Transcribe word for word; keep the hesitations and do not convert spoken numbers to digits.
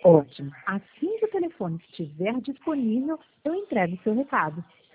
Ótimo. Assim que o telefone estiver disponível, eu entrego o seu recado.